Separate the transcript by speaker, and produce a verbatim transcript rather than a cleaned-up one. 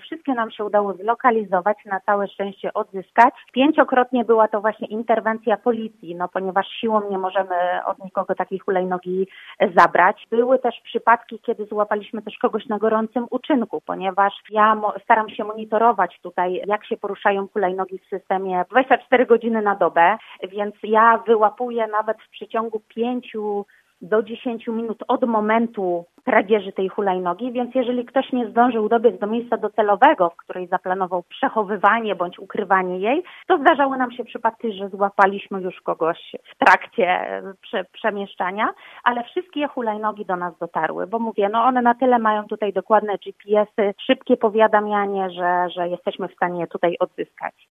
Speaker 1: wszystkie nam się udało zlokalizować, na całe szczęście odzyskać. Pięciokrotnie była to właśnie interwencja policji, no ponieważ siłą nie możemy od nikogo takiej hulajnogi zabrać. Były też przypadki, kiedy złapaliśmy też kogoś na gorącym uczynku, ponieważ ja mo- staram się monitorować tutaj, jak się poruszają hulajnogi w systemie dwadzieścia cztery godziny na dobę, więc ja wyłapuję nawet w przeciągu pięciu do dziesięciu minut od momentu kradzieży tej hulajnogi, więc jeżeli ktoś nie zdążył dobiec do miejsca docelowego, w której zaplanował przechowywanie bądź ukrywanie jej, to zdarzały nam się przypadki, że złapaliśmy już kogoś w trakcie prze, przemieszczania, ale wszystkie hulajnogi do nas dotarły, bo mówię, no one na tyle mają tutaj dokładne G P S y, szybkie powiadamianie, że, że jesteśmy w stanie je tutaj odzyskać.